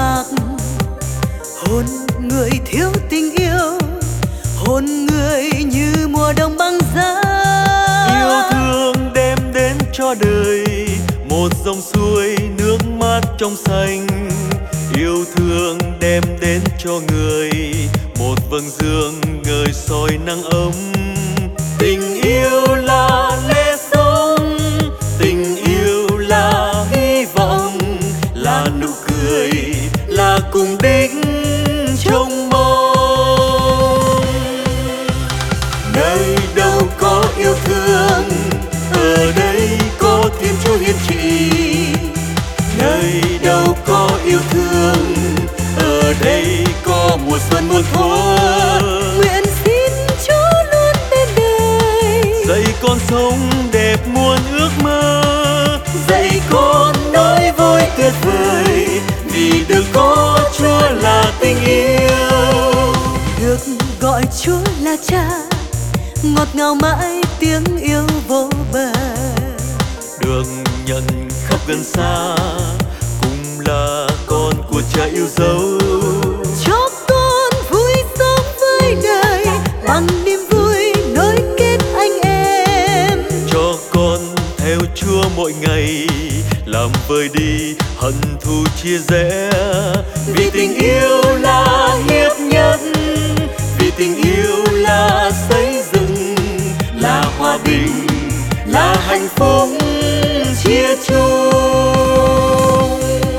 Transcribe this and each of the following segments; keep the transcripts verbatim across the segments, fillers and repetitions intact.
bạc. Hồn người thiếu tình yêu, hồn người như mùa đông băng giá. Yêu thương đem đến cho đời một dòng suối nước mát trong xanh. Yêu thương đem đến cho người một vầng dương ngời soi nắng ấm. Tình yêu là lẽ sống, tình yêu là hy vọng, là nụ cười, là cùng đích trông mong. Nơi đâu có yêu thương, ở đây có Thiên Chúa hiền trị. Nơi đâu có yêu thương, ở đây có mùa xuân muôn thuở. Nguyện xin Chúa luôn bên đời, dạy con sống đẹp muôn ước mơ, dạy con nói vui tuyệt vời, vì được có Chúa là tình yêu. được gọi Chúa là Cha, ngọt ngào mãi tiếng yêu vô bờ. Được nhận khắp gần xa, cùng là con của Cha yêu dấu. Cho con vui sống với đời, bằng niềm vui nối kết anh em. Cho con theo Chúa mỗi ngày, làm vơi đi hận thù chia rẽ. Vì tình yêu là hiệp nhất, vì tình yêu là xây dựng, là hòa bình, là hạnh phúc chia chung.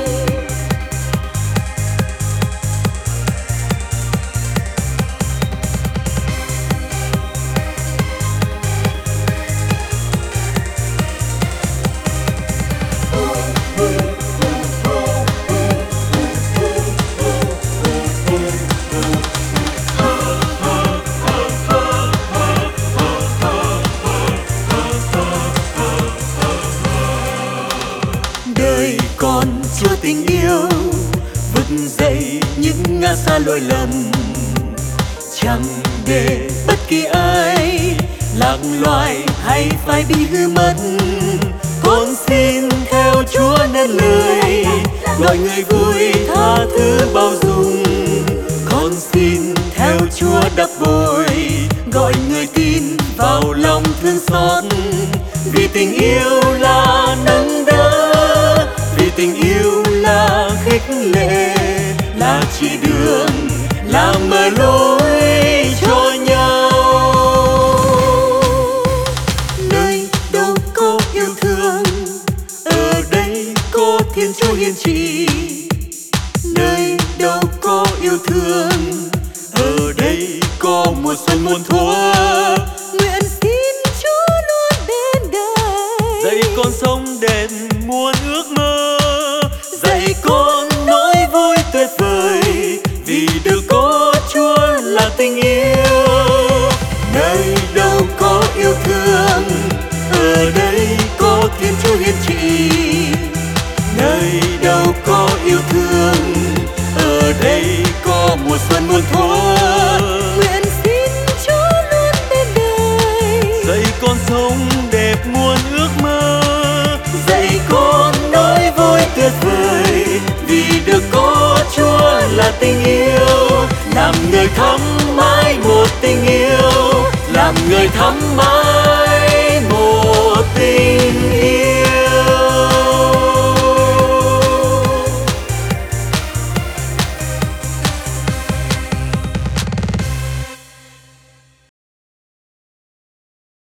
Đời con Chúa tình yêu, vực dậy những ngã xa lỗi lầm, chẳng để bất kỳ ai lạc loài hay phải bị hư mất. Con xin theo Chúa nên lời, gọi người vui tha thứ bao dung. Con xin theo Chúa đắp bồi, gọi người tin vào lòng thương xót. Vì tình yêu là nâng đỡ, vì tình yêu là khích lệ, là chỉ đường, là mở lối cho nhau. Nơi đâu có yêu thương, ở đây có Thiên Chúa hiền trị. Nơi đâu có yêu thương, ở đây có mùa xuân muôn thuở. Nguyện xin Chúa luôn bên đời, dạy con sống đẹp muôn ước mơ, dạy con nói vui tuyệt vời, vì được có Chúa là tình yêu. Nơi đâu có yêu thương, ở đây có Thiên Chúa hiền trị. Nơi đâu có yêu thương, ở đây có mùa xuân muôn thuở. nguyện xin Chúa luôn bên đời, Dạy con sống đẹp muôn ước mơ, dạy con nói vui tuyệt vời, vì được có Chúa là tình yêu. Làm người thắm mãi một tình yêu, làm người thắm mãi